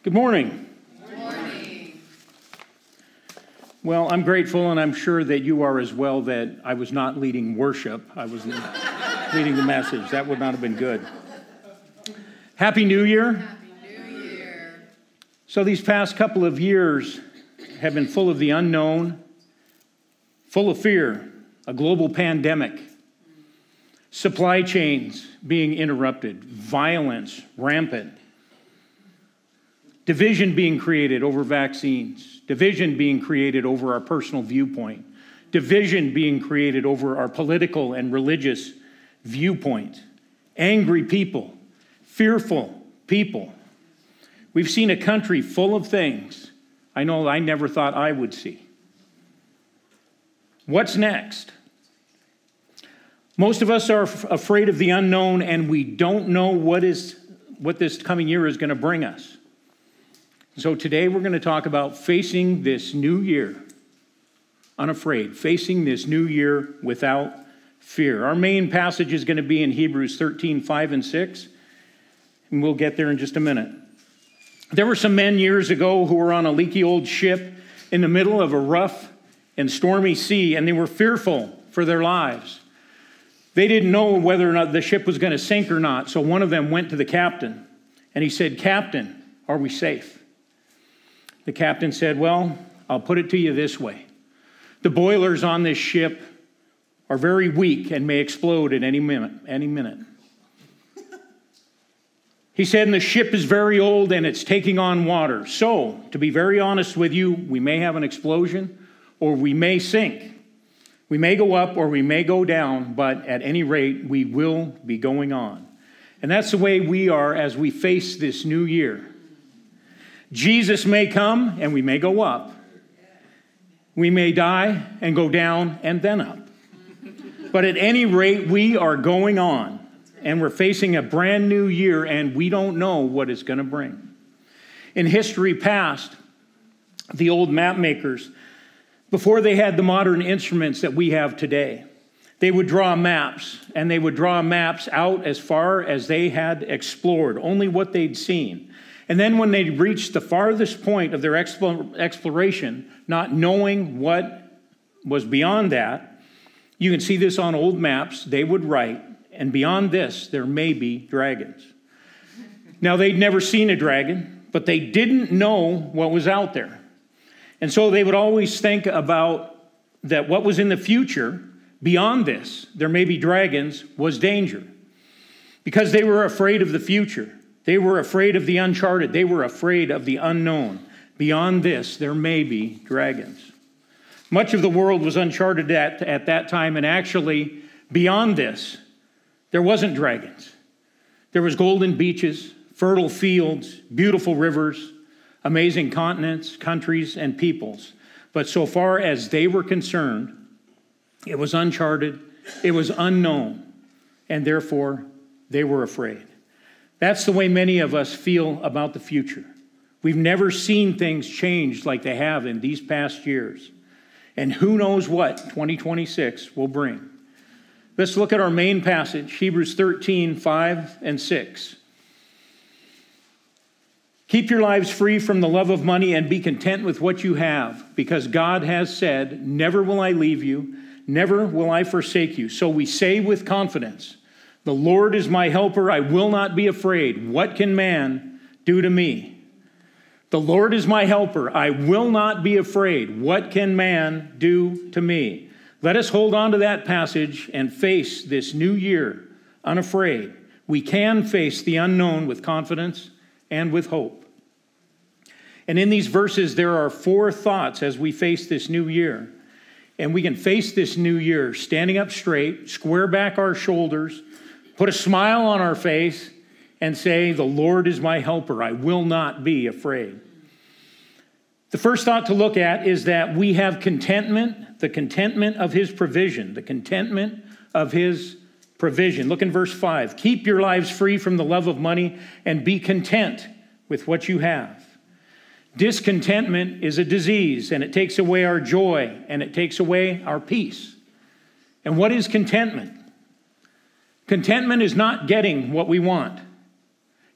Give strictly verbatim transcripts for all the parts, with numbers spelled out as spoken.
Good morning. Good morning. Well, I'm grateful, and I'm sure that you are as well, that I was not leading worship. I was leading the message. That would not have been good. Happy New Year. Happy New Year. So these past couple of years have been full of the unknown, full of fear, a global pandemic, supply chains being interrupted, violence rampant, division being created over vaccines, division being created over our personal viewpoint, division being created over our political and religious viewpoint, angry people, fearful people. We've seen a country full of things I know I never thought I would see. What's next? Most of us are f- afraid of the unknown, and we don't know what is what this coming year is going to bring us. So today we're going to talk about facing this new year unafraid, facing this new year without fear. Our main passage is going to be in Hebrews thirteen, five and six, and we'll get there in just a minute. There were some men years ago who were on a leaky old ship in the middle of a rough and stormy sea, and they were fearful for their lives. They didn't know whether or not the ship was going to sink or not, so one of them went to the captain, and he said, "Captain, are we safe?" The captain said, "Well, I'll put it to you this way. The boilers on this ship are very weak and may explode at any minute. Any minute." He said, "And the ship is very old and it's taking on water. So, to be very honest with you, we may have an explosion or we may sink. We may go up or we may go down, but at any rate, we will be going on." And that's the way we are as we face this new year. Jesus may come and we may go up. We may die and go down and then up. But at any rate, we are going on. And we're facing a brand new year, and we don't know what it's going to bring. In history past, the old map makers, before they had the modern instruments that we have today, they would draw maps, and they would draw maps out as far as they had explored, only what they'd seen. And then when they reached the farthest point of their exploration, not knowing what was beyond that, you can see this on old maps, they would write, "And beyond this, there may be dragons." Now, they'd never seen a dragon, but they didn't know what was out there. And so they would always think about that what was in the future, beyond this, there may be dragons, was danger. Because they were afraid of the future. They were afraid of the uncharted. They were afraid of the unknown. Beyond this, there may be dragons. Much of the world was uncharted at, at that time, and actually, beyond this, there wasn't dragons. There was golden beaches, fertile fields, beautiful rivers, amazing continents, countries, and peoples. But so far as they were concerned, it was uncharted, it was unknown, and therefore they were afraid. That's the way many of us feel about the future. We've never seen things change like they have in these past years. And who knows what twenty twenty-six will bring. Let's look at our main passage, Hebrews thirteen, five and six. "Keep your lives free from the love of money and be content with what you have, because God has said, 'Never will I leave you, never will I forsake you.' So we say with confidence, 'The Lord is my helper, I will not be afraid. What can man do to me?'" The Lord is my helper, I will not be afraid. What can man do to me? Let us hold on to that passage and face this new year unafraid. We can face the unknown with confidence and with hope. And in these verses, there are four thoughts as we face this new year. And we can face this new year standing up straight, square back our shoulders, put a smile on our face, and say, "The Lord is my helper. I will not be afraid." The first thought to look at is that we have contentment, the contentment of his provision, the contentment of his provision. Look in verse five. "Keep your lives free from the love of money and be content with what you have." Discontentment is a disease, and it takes away our joy, and it takes away our peace. And what is contentment? Contentment is not getting what we want.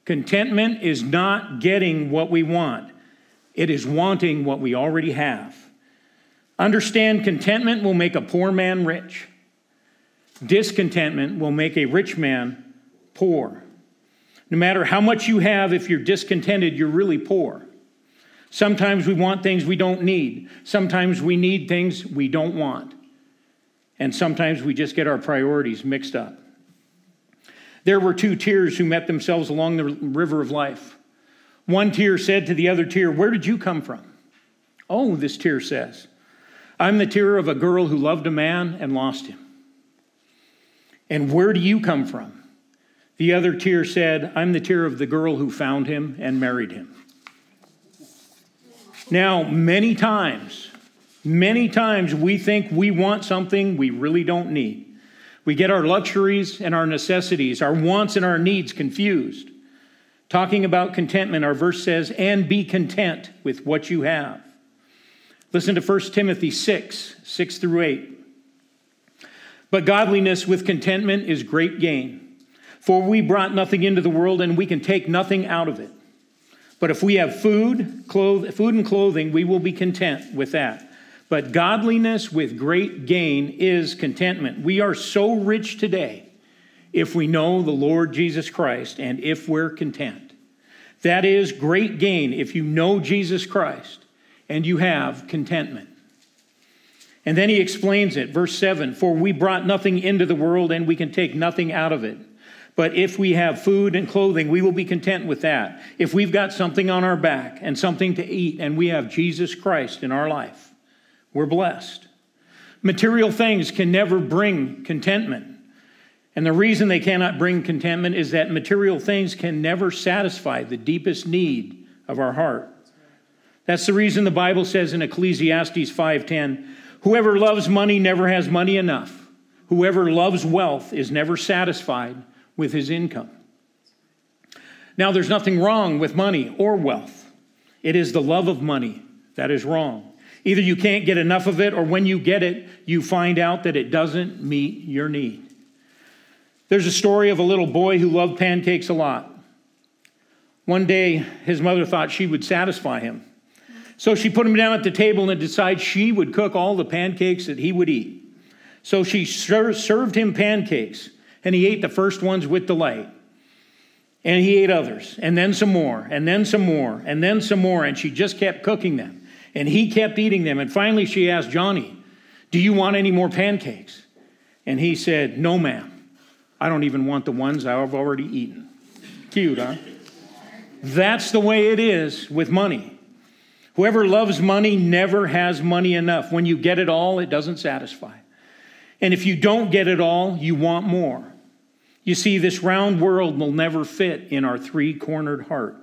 Contentment is not getting what we want. It is wanting what we already have. Understand, contentment will make a poor man rich. Discontentment will make a rich man poor. No matter how much you have, if you're discontented, you're really poor. Sometimes we want things we don't need. Sometimes we need things we don't want. And sometimes we just get our priorities mixed up. There were two tears who met themselves along the river of life. One tear said to the other tear, "Where did you come from?" "Oh," this tear says, "I'm the tear of a girl who loved a man and lost him." "And where do you come from?" The other tear said, "I'm the tear of the girl who found him and married him." Now, many times, many times we think we want something we really don't need. We get our luxuries and our necessities, our wants and our needs confused. Talking about contentment, our verse says, "And be content with what you have." Listen to First Timothy six, six through eight. "But godliness with contentment is great gain. For we brought nothing into the world, and we can take nothing out of it. But if we have food, cloth- food and clothing, we will be content with that. But godliness with great gain is contentment." We are so rich today if we know the Lord Jesus Christ and if we're content. That is great gain if you know Jesus Christ and you have contentment. And then he explains it, verse seven, "For we brought nothing into the world, and we can take nothing out of it. But if we have food and clothing, we will be content with that." If we've got something on our back and something to eat, and we have Jesus Christ in our life, we're blessed. Material things can never bring contentment. And the reason they cannot bring contentment is that material things can never satisfy the deepest need of our heart. That's the reason the Bible says in Ecclesiastes five ten, "Whoever loves money never has money enough. Whoever loves wealth is never satisfied with his income." Now, there's nothing wrong with money or wealth. It is the love of money that is wrong. Either you can't get enough of it, or when you get it, you find out that it doesn't meet your need. There's a story of a little boy who loved pancakes a lot. One day, his mother thought she would satisfy him. So she put him down at the table and decided she would cook all the pancakes that he would eat. So she ser- served him pancakes, and he ate the first ones with delight. And he ate others, and then some more, and then some more, and then some more, and she just kept cooking them. And he kept eating them. And finally she asked, "Johnny, do you want any more pancakes?" And he said, "No, ma'am. I don't even want the ones I've already eaten." Cute, huh? That's the way it is with money. Whoever loves money never has money enough. When you get it all, it doesn't satisfy. And if you don't get it all, you want more. You see, this round world will never fit in our three-cornered heart.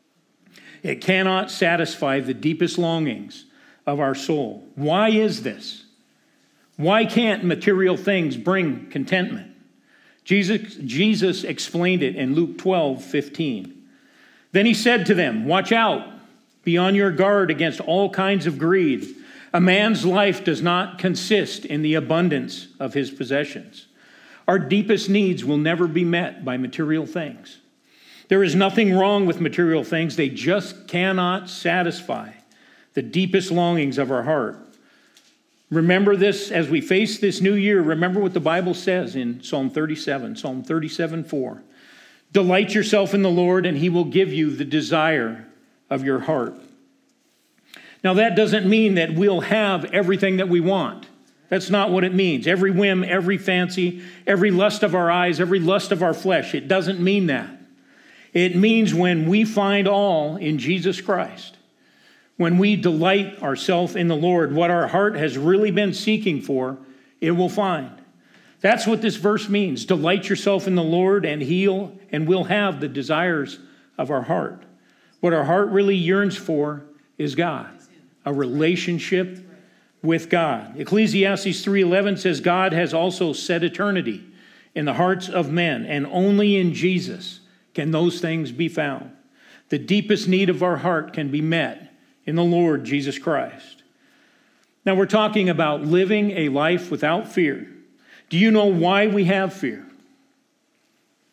It cannot satisfy the deepest longings of our soul. Why is this? Why can't material things bring contentment? Jesus, Jesus explained it in Luke twelve fifteen. "Then he said to them, 'Watch out, be on your guard against all kinds of greed. A man's life does not consist in the abundance of his possessions.'" Our deepest needs will never be met by material things. There is nothing wrong with material things. They just cannot satisfy the deepest longings of our heart. Remember this as we face this new year. Remember what the Bible says in Psalm thirty-seven, Psalm thirty-seven four. "Delight yourself in the Lord, and he will give you the desire of your heart." Now, that doesn't mean that we'll have everything that we want. That's not what it means. Every whim, every fancy, every lust of our eyes, every lust of our flesh. It doesn't mean that. It means when we find all in Jesus Christ, when we delight ourselves in the Lord, what our heart has really been seeking for, it will find. That's what this verse means. Delight yourself in the Lord, and he'll and we'll have the desires of our heart. What our heart really yearns for is God, a relationship with God. Ecclesiastes three eleven says, "God has also set eternity in the hearts of men, and only in Jesus can those things be found." The deepest need of our heart can be met in the Lord Jesus Christ. Now, we're talking about living a life without fear. Do you know why we have fear?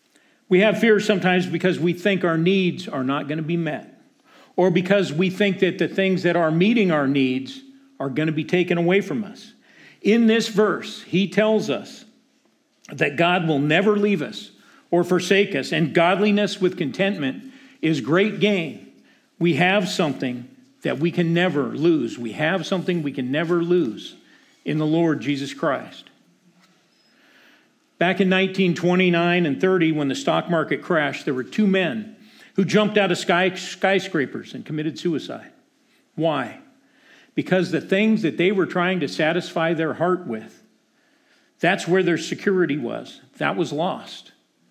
We have fear sometimes because we think our needs are not going to be met, or because we think that the things that are meeting our needs are going to be taken away from us. In this verse, he tells us that God will never leave us or forsake us, and godliness with contentment is great gain. We have something that we can never lose. We have something we can never lose in the Lord Jesus Christ. Back in nineteen twenty-nine and thirty, when the stock market crashed, there were two men who jumped out of sky, skyscrapers and committed suicide. Why? Because the things that they were trying to satisfy their heart with, that's where their security was. That was lost.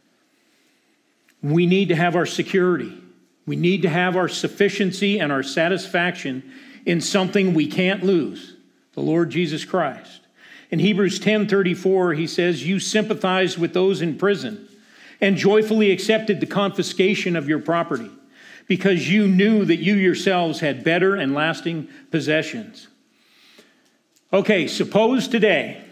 We need to have our security. We need to have our sufficiency and our satisfaction in something we can't lose, the Lord Jesus Christ. In Hebrews ten thirty-four, he says, you sympathized with those in prison and joyfully accepted the confiscation of your property because you knew that you yourselves had better and lasting possessions. Okay, suppose today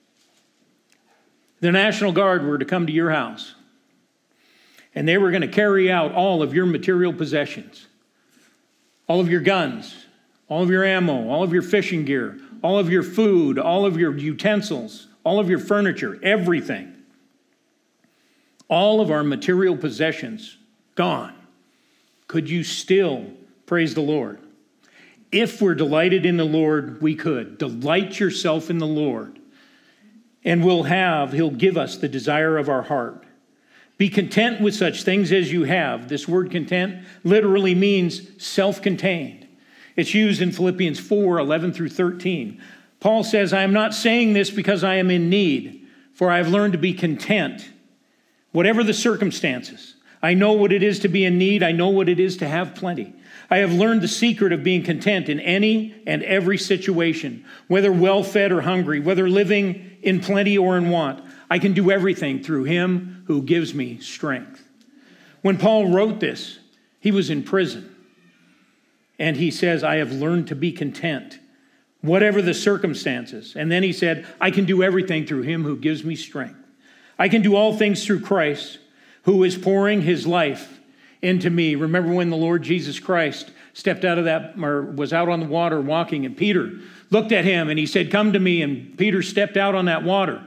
the National Guard were to come to your house and they were going to carry out all of your material possessions, all of your guns, all of your ammo, all of your fishing gear, all of your food, all of your utensils, all of your furniture, everything. All of our material possessions gone. Could you still praise the Lord? If we're delighted in the Lord, we could. Delight yourself in the Lord, and we'll have, he'll give us the desire of our heart. Be content with such things as you have. This word content literally means self-contained. It's used in Philippians four, eleven through thirteen. Paul says, I am not saying this because I am in need, for I have learned to be content, whatever the circumstances. I know what it is to be in need. I know what it is to have plenty. I have learned the secret of being content in any and every situation, whether well-fed or hungry, whether living in plenty or in want. I can do everything through him who gives me strength. When Paul wrote this, he was in prison. And he says, I have learned to be content, whatever the circumstances. And then he said, I can do everything through him who gives me strength. I can do all things through Christ, who is pouring his life into me. Remember when the Lord Jesus Christ stepped out of that, or was out on the water walking, and Peter looked at him and he said, come to me. And Peter stepped out on that water.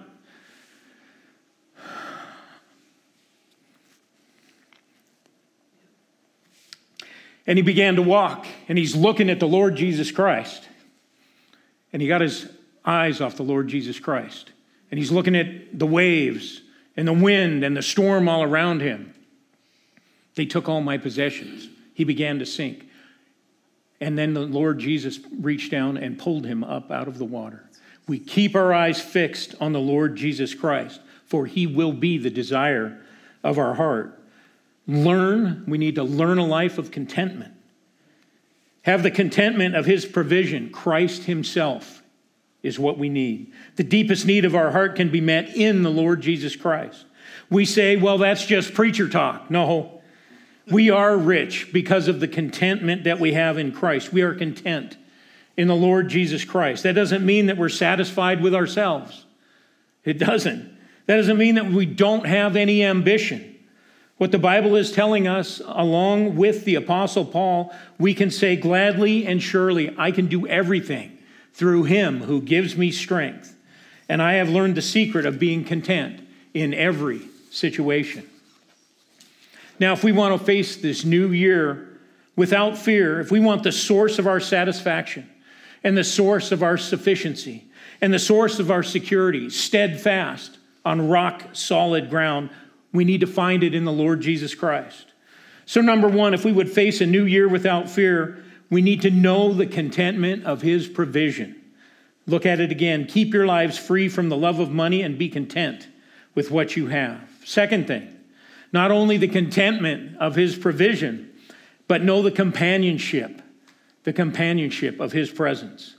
And he began to walk, and he's looking at the Lord Jesus Christ. And he got his eyes off the Lord Jesus Christ. And he's looking at the waves and the wind and the storm all around him. They took all my possessions. He began to sink. And then the Lord Jesus reached down and pulled him up out of the water. We keep our eyes fixed on the Lord Jesus Christ, for he will be the desire of our heart. Learn, we need to learn a life of contentment. Have the contentment of his provision. Christ himself is what we need. The deepest need of our heart can be met in the Lord Jesus Christ. We say, well, that's just preacher talk. No, we are rich because of the contentment that we have in Christ. We are content in the Lord Jesus Christ. That doesn't mean that we're satisfied with ourselves. It doesn't. That doesn't mean that we don't have any ambition. What the Bible is telling us, along with the Apostle Paul, we can say gladly and surely, I can do everything through him who gives me strength. And I have learned the secret of being content in every situation. Now, if we want to face this new year without fear, if we want the source of our satisfaction and the source of our sufficiency and the source of our security steadfast on rock solid ground, we need to find it in the Lord Jesus Christ. So number one, if we would face a new year without fear, we need to know the contentment of his provision. Look at it again. Keep your lives free from the love of money and be content with what you have. Second thing, not only the contentment of his provision, but know the companionship, the companionship of his presence.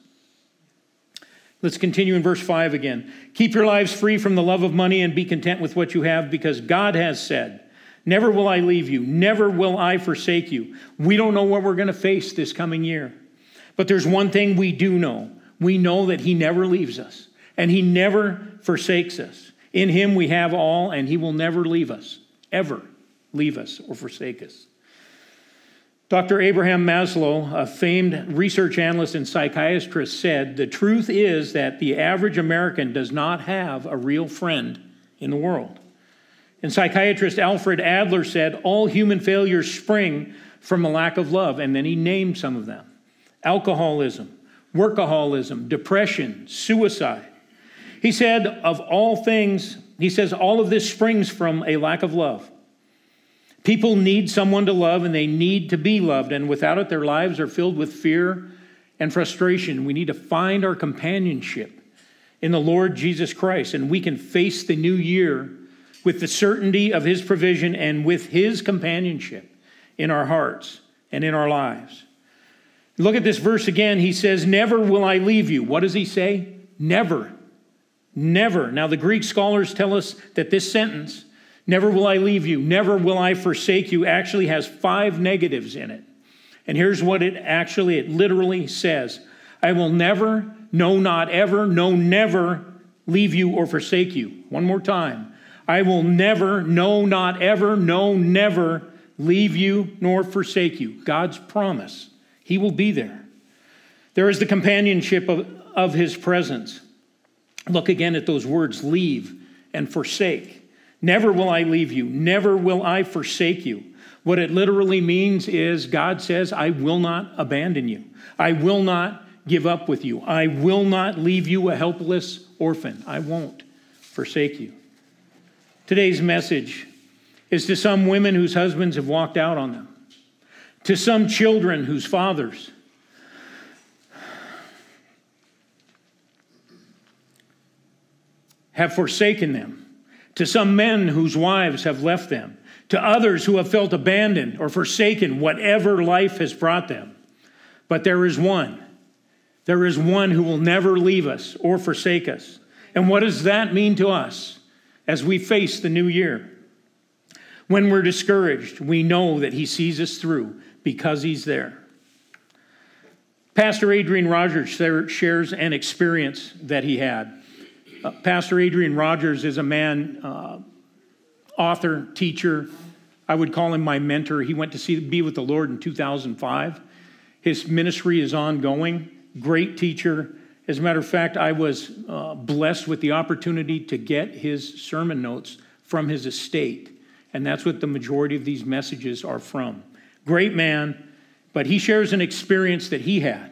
Let's continue in verse five again. Keep your lives free from the love of money and be content with what you have, because God has said, never will I leave you, never will I forsake you. We don't know what we're going to face this coming year. But there's one thing we do know. We know that he never leaves us and he never forsakes us. In him we have all, and he will never leave us. ever leave us or forsake us. Doctor Abraham Maslow, a famed research analyst and psychiatrist, said, "The truth is that the average American does not have a real friend in the world." And psychiatrist Alfred Adler said, "All human failures spring from a lack of love." And then he named some of them: alcoholism, workaholism, depression, suicide. He said, of all things, he says, all of this springs from a lack of love. People need someone to love, and they need to be loved. And without it, their lives are filled with fear and frustration. We need to find our companionship in the Lord Jesus Christ, and we can face the new year with the certainty of his provision and with his companionship in our hearts and in our lives. Look at this verse again. He says, "Never will I leave you." What does he say? Never. Never. Now, the Greek scholars tell us that this sentence, "Never will I leave you, never will I forsake you," actually has five negatives in it. And here's what it actually, it literally says: "I will never, no, not ever, no, never leave you or forsake you." One more time. "I will never, no, not ever, no, never leave you nor forsake you." God's promise. He will be there. There is the companionship of, of his presence. Look again at those words, leave and forsake. Never will I leave you. Never will I forsake you. What it literally means is God says, I will not abandon you. I will not give up with you. I will not leave you a helpless orphan. I won't forsake you. Today's message is to some women whose husbands have walked out on them, to some children whose fathers have forsaken them, to some men whose wives have left them, to others who have felt abandoned or forsaken, whatever life has brought them. But there is one. There is one who will never leave us or forsake us. And what does that mean to us as we face the new year? When we're discouraged, we know that he sees us through because he's there. Pastor Adrian Rogers shares an experience that he had. Uh, Pastor Adrian Rogers is a man, uh, author, teacher. I would call him my mentor. He went to see, be with the Lord in two thousand five. His ministry is ongoing. Great teacher. As a matter of fact, I was uh, blessed with the opportunity to get his sermon notes from his estate. And that's what the majority of these messages are from. Great man, but he shares an experience that he had.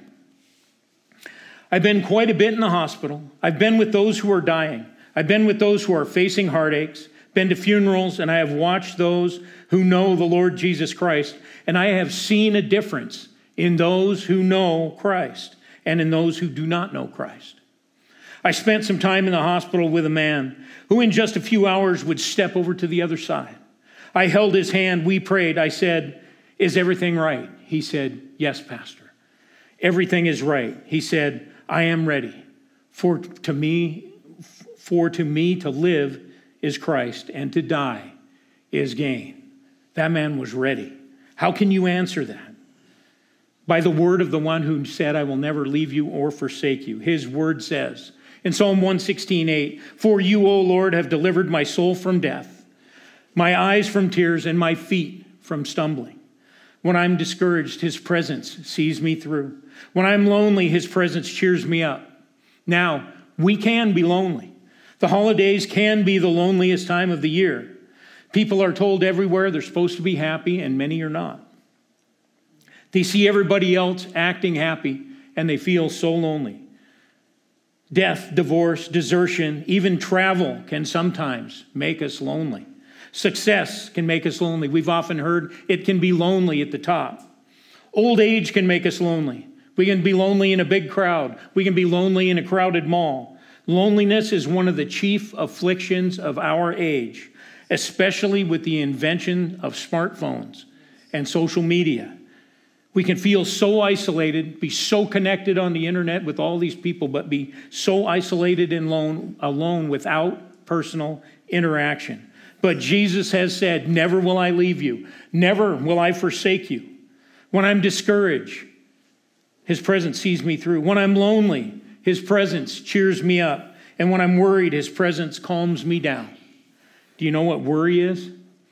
I've been quite a bit in the hospital. I've been with those who are dying. I've been with those who are facing heartaches, been to funerals, and I have watched those who know the Lord Jesus Christ. And I have seen a difference in those who know Christ and in those who do not know Christ. I spent some time in the hospital with a man who in just a few hours would step over to the other side. I held his hand. We prayed. I said, "Is everything right?" He said, "Yes, Pastor. Everything is right." He said, "I am ready. For to me, for to me to live is Christ, and to die is gain." That man was ready. How can you answer that? By the word of the one who said, "I will never leave you or forsake you." His word says in Psalm one sixteen eight, "For you, O Lord, have delivered my soul from death, my eyes from tears, and my feet from stumbling." When I'm discouraged, his presence sees me through. When I'm lonely, his presence cheers me up. Now, we can be lonely. The holidays can be the loneliest time of the year. People are told everywhere they're supposed to be happy, and many are not. They see everybody else acting happy, and they feel so lonely. Death, divorce, desertion, even travel can sometimes make us lonely. Success can make us lonely. We've often heard it can be lonely at the top. Old age can make us lonely. We can be lonely in a big crowd. We can be lonely in a crowded mall. Loneliness is one of the chief afflictions of our age, especially with the invention of smartphones and social media. We can feel so isolated, be so connected on the internet with all these people, but be so isolated and alone, alone without personal interaction. But Jesus has said, "Never will I leave you. Never will I forsake you." When I'm discouraged, his presence sees me through. When I'm lonely, his presence cheers me up. And when I'm worried, his presence calms me down. Do you know what worry is?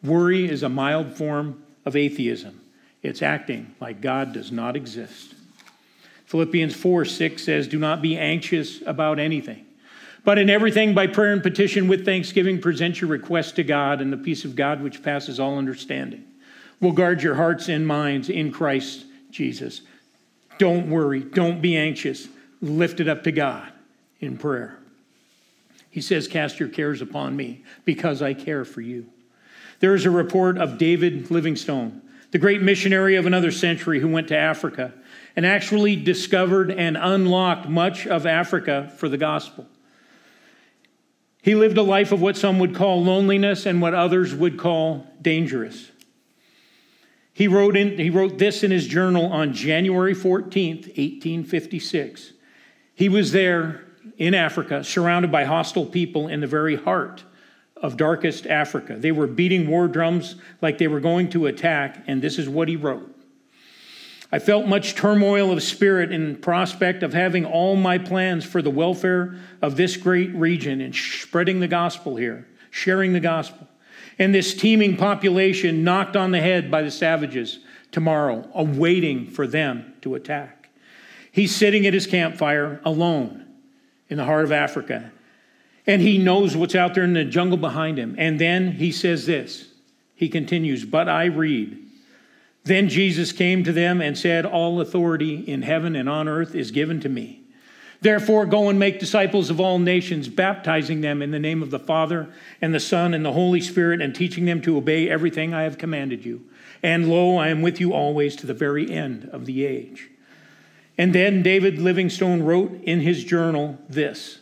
Worry is a mild form of atheism. It's acting like God does not exist. Philippians four six says, do not be anxious about anything, but in everything by prayer and petition with thanksgiving, present your requests to God, and the peace of God which passes all understanding will guard your hearts and minds in Christ Jesus. Don't worry. Don't be anxious. Lift it up to God in prayer. He says, cast your cares upon me because I care for you. There is a report of David Livingstone, the great missionary of another century who went to Africa and actually discovered and unlocked much of Africa for the gospel. He lived a life of what some would call loneliness and what others would call dangerous. He wrote, in, he wrote this in his journal on January fourteenth, eighteen fifty-six. He was there in Africa, surrounded by hostile people in the very heart of darkest Africa. They were beating war drums like they were going to attack, and this is what he wrote. I felt much turmoil of spirit in prospect of having all my plans for the welfare of this great region and spreading the gospel here, sharing the gospel. And this teeming population knocked on the head by the savages tomorrow, awaiting for them to attack. He's sitting at his campfire alone in the heart of Africa. And he knows what's out there in the jungle behind him. And then he says this. He continues, but I read. Then Jesus came to them and said, all authority in heaven and on earth is given to me. Therefore, go and make disciples of all nations, baptizing them in the name of the Father and the Son and the Holy Spirit, and teaching them to obey everything I have commanded you. And lo, I am with you always to the very end of the age. And then David Livingstone wrote in his journal this.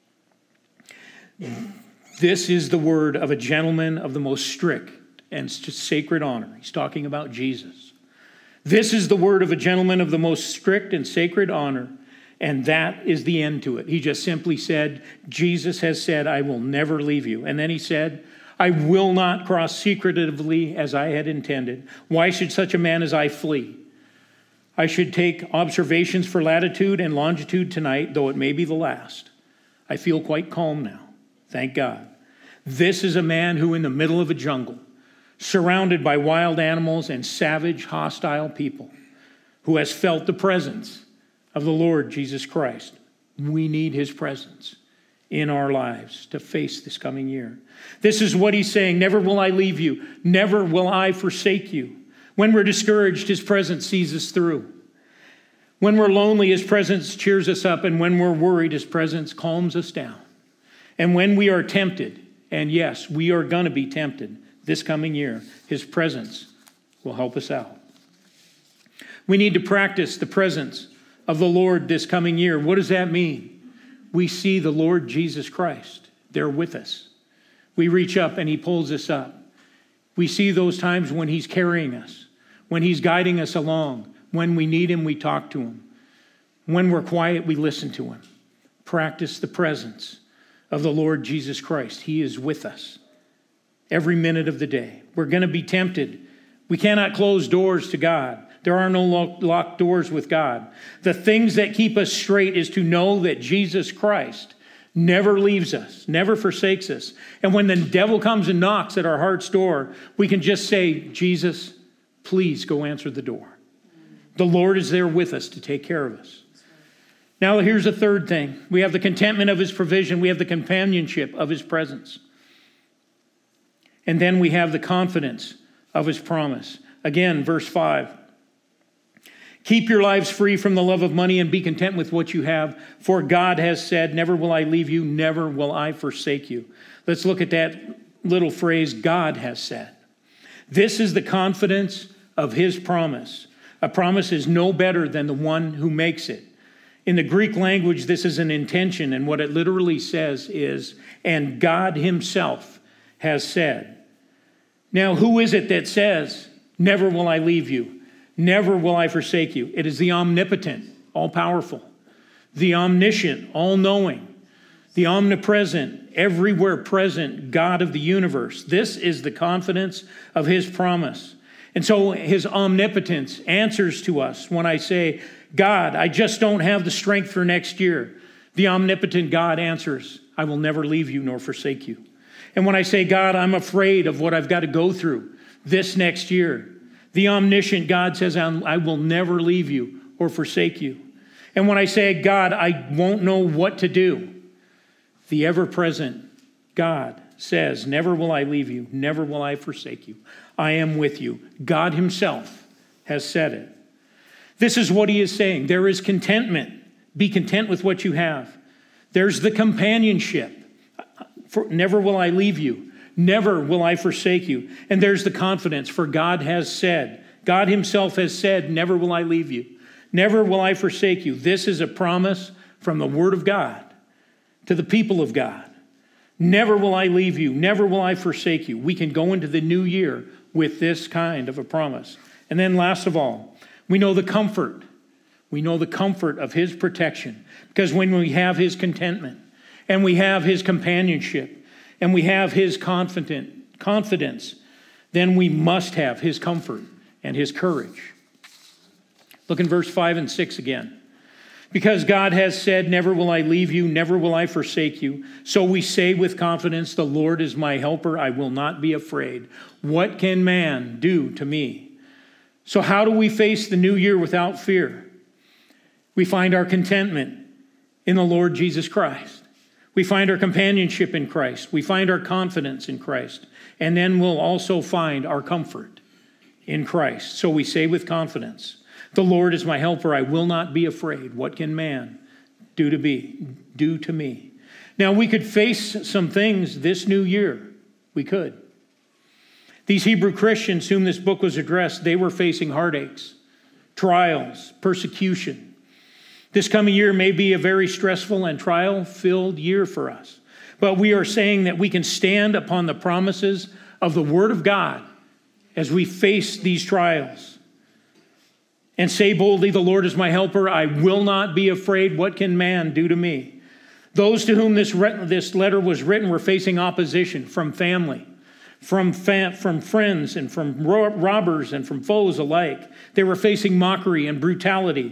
This is the word of a gentleman of the most strict and sacred honor. He's talking about Jesus. This is the word of a gentleman of the most strict and sacred honor. And that is the end to it. He just simply said, Jesus has said, I will never leave you. And then he said, I will not cross secretively as I had intended. Why should such a man as I flee? I should take observations for latitude and longitude tonight, though it may be the last. I feel quite calm now. Thank God. This is a man who in the middle of a jungle, surrounded by wild animals and savage, hostile people, who has felt the presence of the Lord Jesus Christ. We need his presence in our lives to face this coming year. This is what he's saying. Never will I leave you. Never will I forsake you. When we're discouraged, his presence sees us through. When we're lonely, his presence cheers us up. And when we're worried, his presence calms us down. And when we are tempted, and yes, we are going to be tempted this coming year, his presence will help us out. We need to practice the presence of the Lord this coming year. What does that mean? We see the Lord Jesus Christ there with us. We reach up and he pulls us up. We see those times when he's carrying us, when he's guiding us along. When we need him, we talk to him. When we're quiet, we listen to him. Practice the presence of the Lord Jesus Christ. He is with us every minute of the day. We're going to be tempted. We cannot close doors to God. There are no locked doors with God. The things that keep us straight is to know that Jesus Christ never leaves us, never forsakes us. And when the devil comes and knocks at our heart's door, we can just say, Jesus, please go answer the door. The Lord is there with us to take care of us. Now, here's a third thing. We have the contentment of his provision. We have the companionship of his presence. And then we have the confidence of his promise. Again, verse five. Keep your lives free from the love of money and be content with what you have. For God has said, never will I leave you, never will I forsake you. Let's look at that little phrase, God has said. This is the confidence of his promise. A promise is no better than the one who makes it. In the Greek language, this is an intention, and what it literally says is, and God himself has said. Now, who is it that says, never will I leave you? Never will I forsake you. It is the omnipotent, all-powerful, the omniscient, all-knowing, the omnipresent, everywhere present God of the universe. This is the confidence of his promise. And so his omnipotence answers to us when I say, God, I just don't have the strength for next year. The omnipotent God answers, I will never leave you nor forsake you. And when I say, God, I'm afraid of what I've got to go through this next year, the omniscient God says, I will never leave you or forsake you. And when I say, God, I won't know what to do, the ever-present God says, never will I leave you, never will I forsake you. I am with you. God himself has said it. This is what he is saying. There is contentment. Be content with what you have. There's the companionship. For, never will I leave you. Never will I forsake you. And there's the confidence, for God has said, God himself has said, never will I leave you. Never will I forsake you. This is a promise from the Word of God to the people of God. Never will I leave you. Never will I forsake you. We can go into the new year with this kind of a promise. And then last of all, we know the comfort. We know the comfort of his protection. Because when we have his contentment and we have his companionship and we have his confident confidence, then we must have his comfort and his courage. Look in verse five and six again. Because God has said, never will I leave you, never will I forsake you. So we say with confidence, the Lord is my helper, I will not be afraid. What can man do to me? So how do we face the new year without fear? We find our contentment in the Lord Jesus Christ. We find our companionship in Christ. We find our confidence in Christ. And then we'll also find our comfort in Christ. So we say with confidence, the Lord is my helper. I will not be afraid. What can man do to be, do to me? Now, we could face some things this new year. We could. These Hebrew Christians whom this book was addressed, they were facing heartaches, trials, persecution. This coming year may be a very stressful and trial-filled year for us. But we are saying that we can stand upon the promises of the Word of God as we face these trials. And say boldly, the Lord is my helper. I will not be afraid. What can man do to me? Those to whom this, re- this letter was written were facing opposition from family, from, fa- from friends, and from ro- robbers and from foes alike. They were facing mockery and brutality.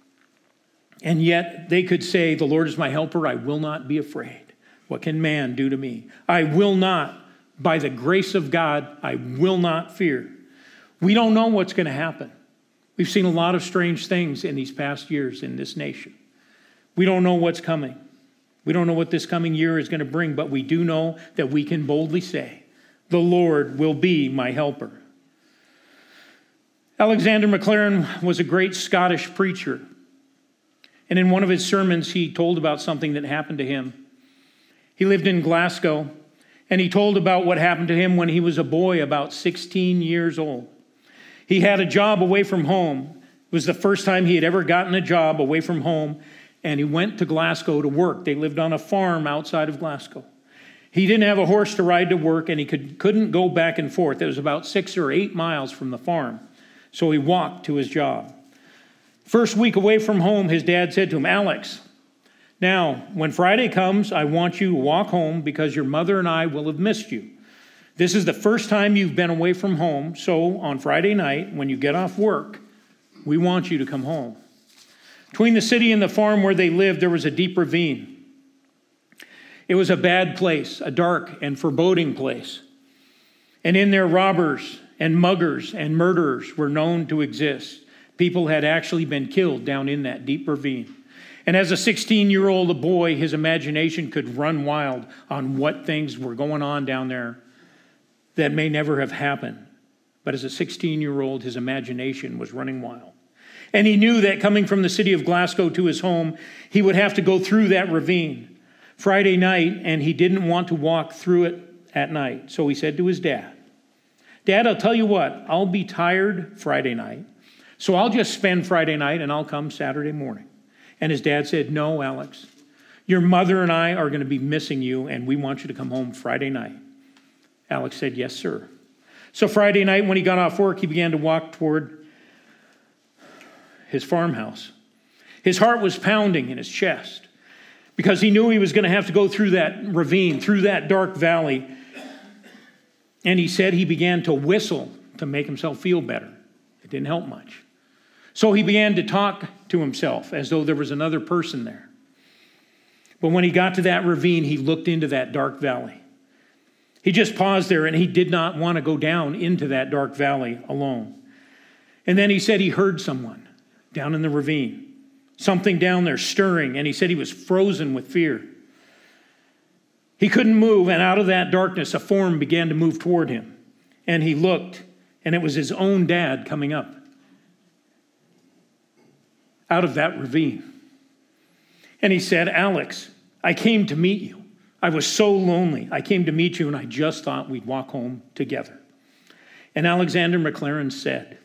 And yet they could say, the Lord is my helper. I will not be afraid. What can man do to me? I will not, by the grace of God, I will not fear. We don't know what's going to happen. We've seen a lot of strange things in these past years in this nation. We don't know what's coming. We don't know what this coming year is going to bring, but we do know that we can boldly say, the Lord will be my helper. Alexander Maclaren was a great Scottish preacher. And in one of his sermons, he told about something that happened to him. He lived in Glasgow, and he told about what happened to him when he was a boy, about sixteen years old. He had a job away from home. It was the first time he had ever gotten a job away from home, and he went to Glasgow to work. They lived on a farm outside of Glasgow. He didn't have a horse to ride to work, and he could, couldn't go back and forth. It was about six or eight miles from the farm, so he walked to his job. First week away from home, his dad said to him, Alex, now, when Friday comes, I want you to walk home because your mother and I will have missed you. This is the first time you've been away from home, so on Friday night, when you get off work, we want you to come home. Between the city and the farm where they lived, there was a deep ravine. It was a bad place, a dark and foreboding place. And in there, robbers and muggers and murderers were known to exist. People had actually been killed down in that deep ravine. And as a sixteen-year-old boy, his imagination could run wild on what things were going on down there that may never have happened. But as a sixteen-year-old, his imagination was running wild. And he knew that coming from the city of Glasgow to his home, he would have to go through that ravine Friday night, and he didn't want to walk through it at night. So he said to his dad, Dad, I'll tell you what, I'll be tired Friday night, so I'll just spend Friday night and I'll come Saturday morning. And his dad said, no, Alex, your mother and I are going to be missing you, and we want you to come home Friday night. Alex said, yes, sir. So Friday night when he got off work, he began to walk toward his farmhouse. His heart was pounding in his chest because he knew he was going to have to go through that ravine, through that dark valley. And he said he began to whistle to make himself feel better. It didn't help much. So he began to talk to himself as though there was another person there. But when he got to that ravine, he looked into that dark valley. He just paused there, and he did not want to go down into that dark valley alone. And then he said he heard someone down in the ravine, something down there stirring, and he said he was frozen with fear. He couldn't move, and out of that darkness, a form began to move toward him. And he looked, and it was his own dad coming up out of that ravine. And he said, "Alex, I came to meet you. I was so lonely. I came to meet you, and I just thought we'd walk home together." And Alexander McLaren said,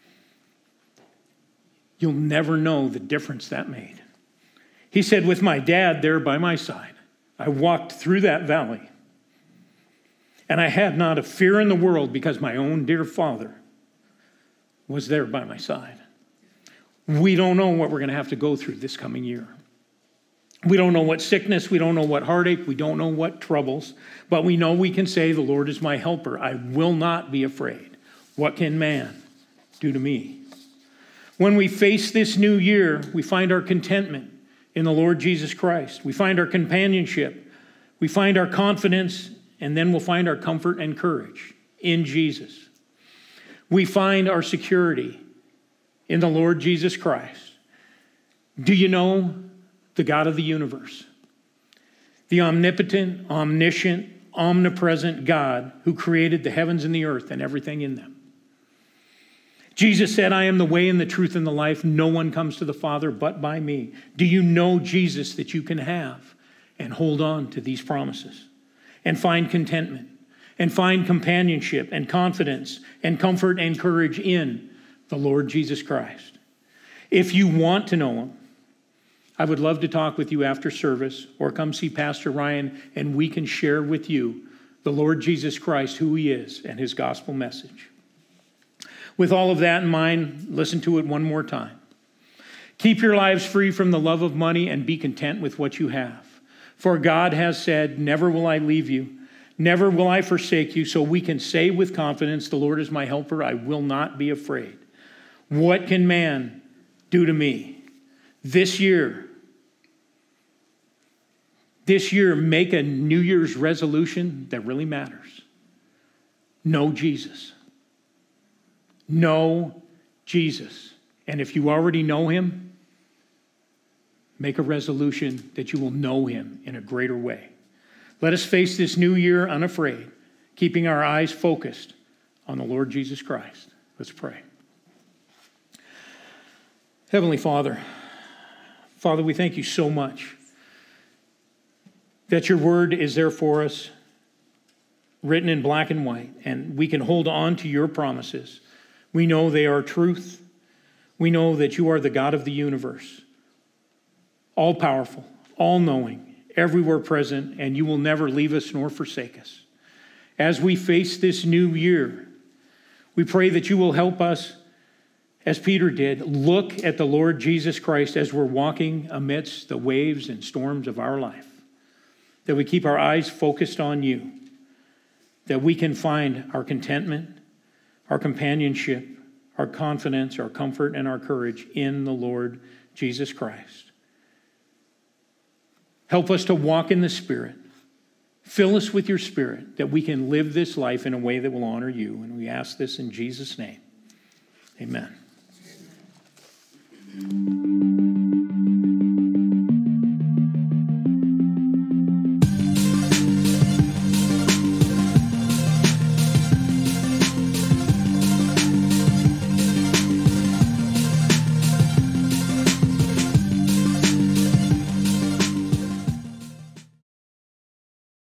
"You'll never know the difference that made." He said, "With my dad there by my side, I walked through that valley, and I had not a fear in the world because my own dear father was there by my side." We don't know what we're going to have to go through this coming year. We don't know what sickness, we don't know what heartache, we don't know what troubles, but we know we can say, "The Lord is my helper. I will not be afraid. What can man do to me?" When we face this new year, we find our contentment in the Lord Jesus Christ. We find our companionship. We find our confidence, and then we'll find our comfort and courage in Jesus. We find our security in the Lord Jesus Christ. Do you know the God of the universe? The omnipotent, omniscient, omnipresent God who created the heavens and the earth and everything in them. Jesus said, "I am the way and the truth and the life. No one comes to the Father but by me." Do you know Jesus that you can have and hold on to these promises and find contentment and find companionship and confidence and comfort and courage in the Lord Jesus Christ? If you want to know him, I would love to talk with you after service, or come see Pastor Ryan and we can share with you the Lord Jesus Christ, who he is, and his gospel message. With all of that in mind, listen to it one more time. Keep your lives free from the love of money and be content with what you have. For God has said, "Never will I leave you. Never will I forsake you." So we can say with confidence, "The Lord is my helper. I will not be afraid. What can man do to me?" This year, this year, make a New Year's resolution that really matters. Know Jesus. Know Jesus. And if you already know him, make a resolution that you will know him in a greater way. Let us face this new year unafraid, keeping our eyes focused on the Lord Jesus Christ. Let's pray. Heavenly Father, Father, we thank you so much that your word is there for us, written in black and white, and we can hold on to your promises. We know they are truth. We know that you are the God of the universe, all-powerful, all-knowing, everywhere present, and you will never leave us nor forsake us. As we face this new year, we pray that you will help us, as Peter did, look at the Lord Jesus Christ as we're walking amidst the waves and storms of our life, that we keep our eyes focused on you, that we can find our contentment, our companionship, our confidence, our comfort, and our courage in the Lord Jesus Christ. Help us to walk in the Spirit. Fill us with your Spirit, that we can live this life in a way that will honor you. And we ask this in Jesus' name. Amen.